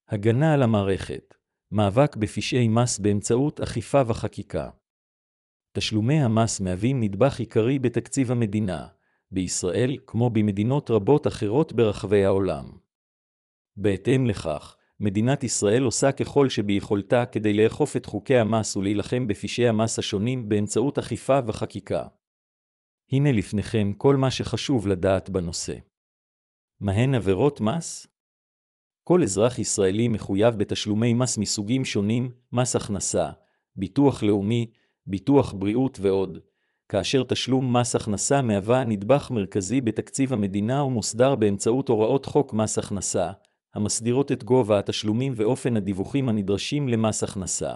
הגנה על המערכת, מאבק בפשעי מס באמצעות אכיפה וחקיקה. תשלומי המס מהווים נדבך עיקרי בתקציב המדינה, בישראל כמו במדינות רבות אחרות ברחבי העולם. בהתאם לכך, מדינת ישראל עושה ככל שביכולתה כדי לאכוף את חוקי המס ולהילחם בפשעי המס השונים באמצעות אכיפה וחקיקה. הנה לפניכם כל מה שחשוב לדעת בנושא. מהן עבירות מס? כל אזרח ישראלי מחויב בתשלומי מס מסוגים שונים, מס הכנסה, ביטוח לאומי, ביטוח בריאות ועוד, כאשר תשלום מס הכנסה מהווה נדבך מרכזי בתקציב המדינה ומוסדר באמצעות הוראות חוק מס הכנסה, המסדירות את גובה התשלומים ואופן הדיווחים הנדרשים למס הכנסה.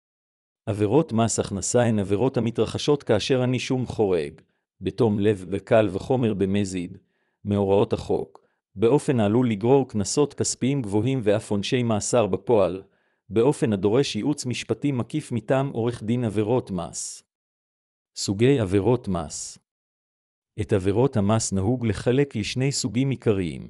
עבירות מס הכנסה הן עבירות המתרחשות כאשר הנישום חורג, בתום לב וקל וחומר במזיד, מהוראות החוק, באופן העלול לגרור קנסות כספיים גבוהים ואף עונשי מאסר בפועל, באופן הדורש ייעוץ משפטי מקיף מטעם עורך דין. עבירות מס. סוגי עבירות מס. את עבירות המס נהוג לחלק לשני סוגים עיקריים.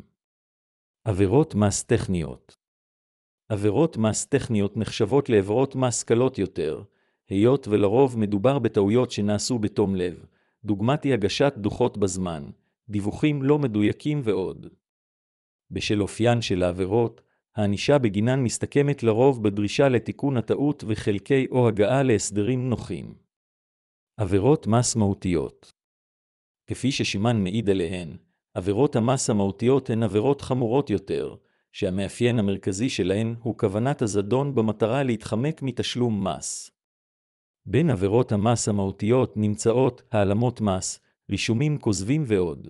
עבירות מס טכניות. עבירות מס טכניות נחשבות לעבירות מס קלות יותר, היות ולרוב מדובר בטעויות שנעשו בתום לב, דוגמת הגשת דוחות בזמן, דיווחים לא מדויקים ועוד. בשל אופיין של העבירות, הענישה בגינן מסתכמת לרוב בדרישה לתיקון הטעות וחלקי או הגעה להסדרים נוחים. עבירות מס מהותיות. כפי ששמן מעיד עליהן, עבירות המס המהותיות הן עבירות חמורות יותר, שהמאפיין המרכזי שלהן הוא כוונת הזדון במטרה להתחמק מתשלום מס. בין עבירות המס המהותיות נמצאות העלמות מס, רישומים כוזבים ועוד.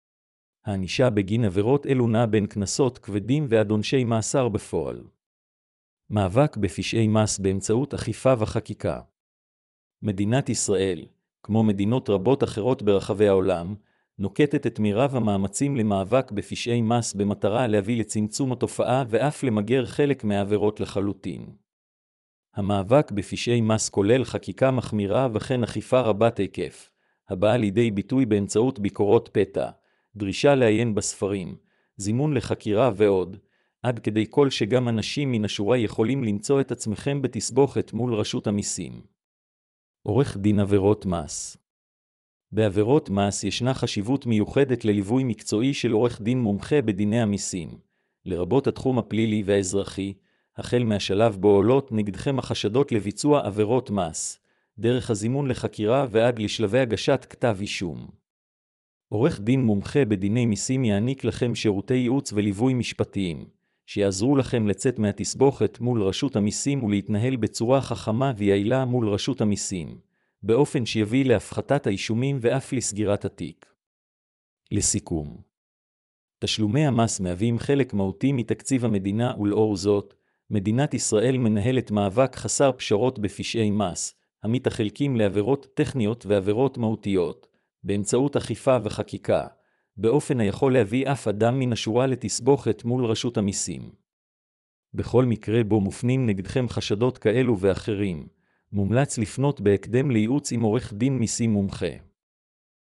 הענישה בגין עבירות אלו נע בין קנסות כבדים ועד עונשי מאסר בפועל. מאבק בפשעי מס באמצעות אכיפה וחקיקה. מדינת ישראל, כמו מדינות רבות אחרות ברחבי העולם, נוקטת את מירב המאמצים למאבק בפשעי מס במטרה להביא לצמצום התופעה ואף למגר חלק מהעבירות לחלוטין. המאבק בפשעי מס כולל חקיקה מחמירה וכן אכיפה רבת היקף, הבאה לידי ביטוי באמצעות ביקורות פתע, דרישה לעיין בספרים, זימון לחקירה ועוד, עד כדי כל שגם אנשים מן השורה יכולים למצוא את עצמכם בתסבוכת מול רשות המיסים. עורך דין עבירות מס. בעבירות מס ישנה חשיבות מיוחדת לליווי מקצועי של עורך דין מומחה בדיני המיסים, לרבות התחום הפלילי והאזרחי, החל מהשלב בו עולות נגדכם החשדות לביצוע עבירות מס, דרך הזימון לחקירה ועד לשלבי הגשת כתב אישום. עורך דין מומחה בדיני מיסים יעניק לכם שירותי ייעוץ וליווי משפטיים, שיעזרו לכם לצאת מהתסבוכת מול רשות המיסים ולהתנהל בצורה חכמה ויעילה מול רשות המיסים, באופן שיביא להפחתת האישומים ואף לסגירת התיק. לסיכום, תשלומי המס מהווים חלק מהותי מתקציב המדינה ולאור זאת, מדינת ישראל מנהלת מאבק חסר פשרות בפשעי מס, המתחלקים לעבירות טכניות ועבירות מהותיות, באמצעות אכיפה וחקיקה, באופן היכול להביא אף אדם מן השורה לתסבוכת מול רשות המיסים. בכל מקרה בו מופנים נגדכם חשדות כאלו ואחרים, מומלץ לפנות בהקדם לייעוץ עם עורך דין מיסים מומחה.